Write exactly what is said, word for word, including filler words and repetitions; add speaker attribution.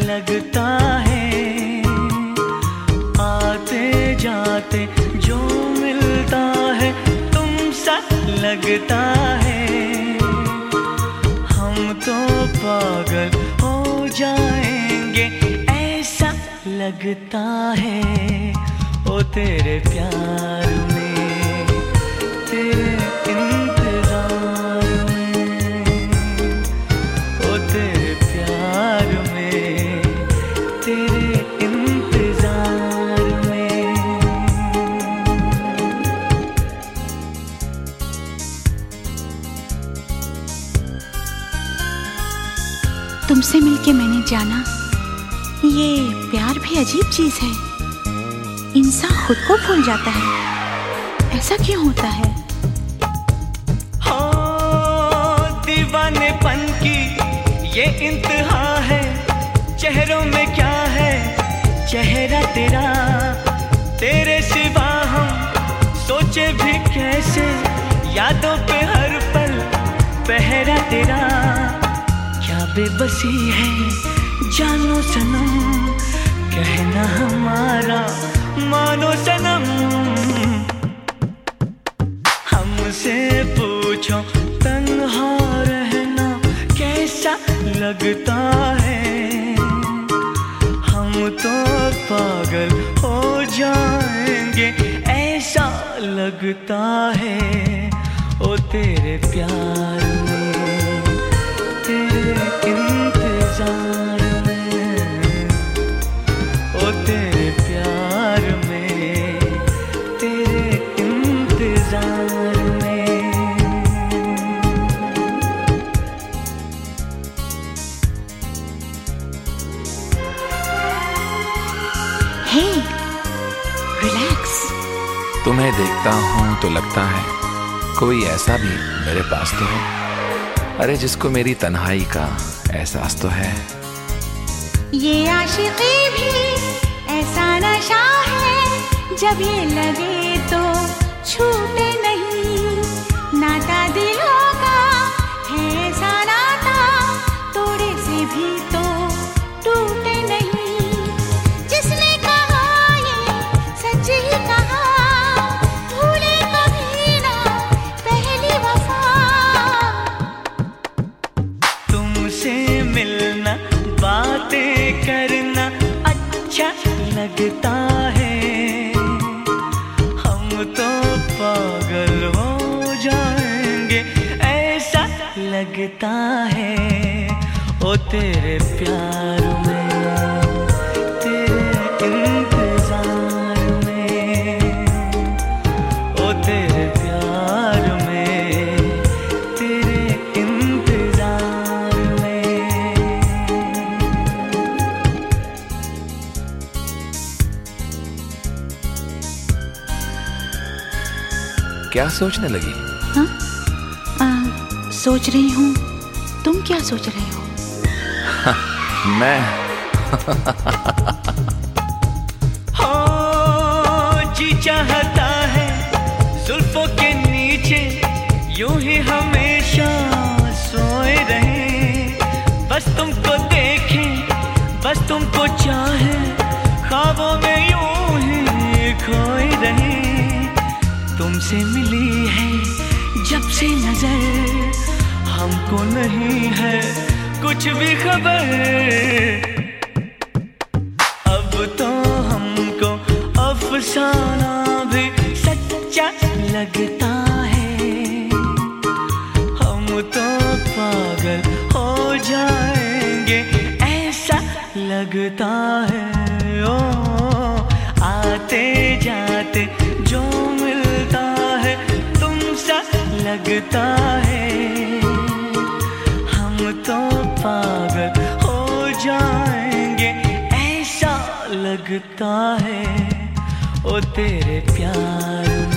Speaker 1: लगता है, आते जाते जो मिलता है तुमसा लगता है। हम तो पागल हो जाएंगे ऐसा लगता है। ओ तेरे प्यार में, तेरे इंतजार में, ओ तेरे प्यार में, तेरे इंतजार में।
Speaker 2: तुमसे मिलके मैंने जाना ये प्यार भी अजीब चीज है। इंसान खुद को भूल जाता है, ऐसा क्यों होता है?
Speaker 1: हो दीवानेपन की ये इंतहा है। चेहरों में क्या है चेहरा तेरा, तेरे सिवा हम सोचे भी कैसे। यादों पे हर पल पहरा तेरा, क्या बेबसी है जानो सनम, कहना हमारा मानो सनम। हमसे पूछो तन्हा रहना कैसा लगता है। हम तो पागल हो जाएंगे ऐसा लगता है। ओ तेरे प्यार में, तेरे इंतजार में, ओ तेरे प्यार में, तेरे इंतजार में।
Speaker 2: Hey, relax.
Speaker 3: तुम्हें देखता हूँ तो लगता है कोई ऐसा भी मेरे पास तो है। अरे जिसको मेरी तन्हाई का एहसास तो है।
Speaker 4: ये आशिकी भी ऐसा नशा है, जब ये लगे तो छूटे नहीं। नाता दिलों का है ऐसा नाता, तोड़े से भी तो टूटे नहीं। जिसने कहा ये सच ही कहा, भूले कभी ना पहली वफा।
Speaker 1: तुमसे मिलना बातें करना अच्छा लगता है। हम तो पागल हो जाएंगे ऐसा लगता है। ओ तेरे प्यार में, तेरे इंतजार में, ओ तेरे प्यार में, तेरे इंतजार में।
Speaker 3: क्या सोचने लगी?
Speaker 2: हाँ? आ, सोच रही हूँ, तुम क्या सोच रहे हो?
Speaker 3: मैं
Speaker 1: हो जी चाहता है जुल्फों के नीचे यूं ही हमेशा सोए रहे। बस तुमको देखें, बस तुमको चाहे, ख्वाबों में यूं ही खोए रहे। तुमसे मिली है जब से नजर, हमको नहीं है कुछ भी खबर। अब तो हमको अफसाना भी सच्चा लगता है। हम तो पागल हो जाएंगे ऐसा लगता है। ओ आते जाते जो मिलता है तुमसा लगता है। हम तो पागल हो जाएंगे ऐसा लगता है। ओ तेरे प्यार